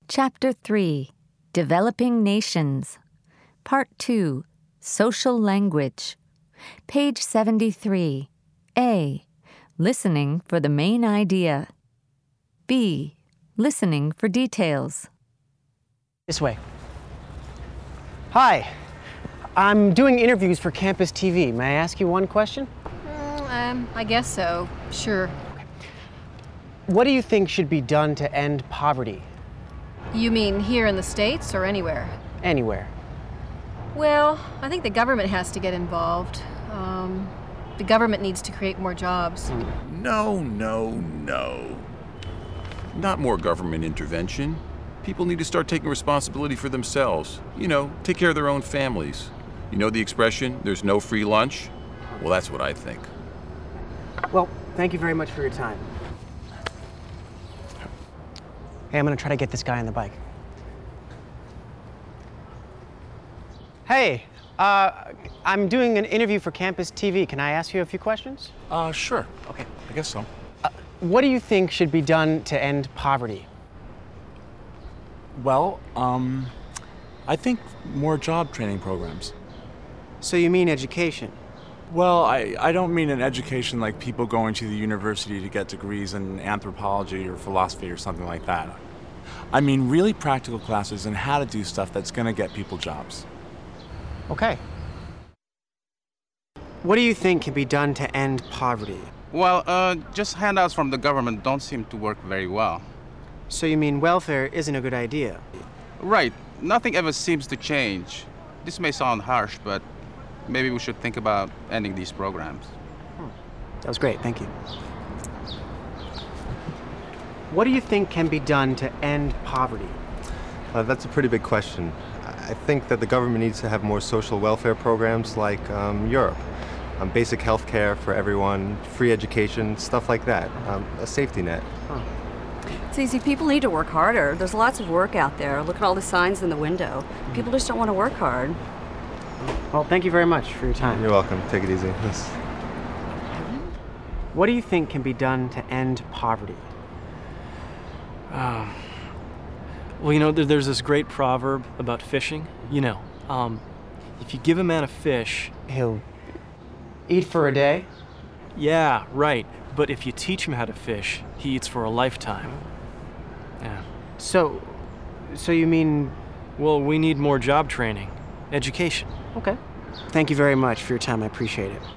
Chapter 3, Developing Nations. Part 2, Social Language. Page 73. A. Listening for the main idea. B. Listening for details. This way. Hi. I'm doing interviews for Campus TV. May I ask you one question? I guess so. Sure. What do you think should be done to end poverty? You mean here in the States or anywhere? Anywhere. Well, I think the government has to get involved. The government needs to create more jobs. No. Not more government intervention. People need to start taking responsibility for themselves. Take care of their own families. You know the expression, there's no free lunch? Well, that's what I think. Well, thank you very much for your time. Hey, I'm gonna try to get this guy on the bike. Hey, I'm doing an interview for Campus TV. Can I ask you a few questions? Sure. Okay. I guess so. What do you think should be done to end poverty? Well, I think more job training programs. So you mean education? Well, I don't mean an education like people going to the university to get degrees in anthropology or philosophy or something like that. I mean really practical classes on how to do stuff that's going to get people jobs. Okay. What do you think can be done to end poverty? Well, just handouts from the government don't seem to work very well. So you mean welfare isn't a good idea? Right. Nothing ever seems to change. This may sound harsh, but maybe we should think about ending these programs. That was great, thank you. What do you think can be done to end poverty? That's a pretty big question. I think that the government needs to have more social welfare programs like Europe. Basic health care for everyone, free education, stuff like that. A safety net. It's easy. People need to work harder. There's lots of work out there. Look at all the signs in the window. People just don't want to work hard. Well, thank you very much for your time. You're welcome. Take it easy. What do you think can be done to end poverty? Well, there's this great proverb about fishing. If you give a man a fish... He'll eat for a day? Yeah, right. But if you teach him how to fish, he eats for a lifetime. Yeah. So you mean... Well, we need more job training. Education. Okay. Thank you very much for your time. I appreciate it.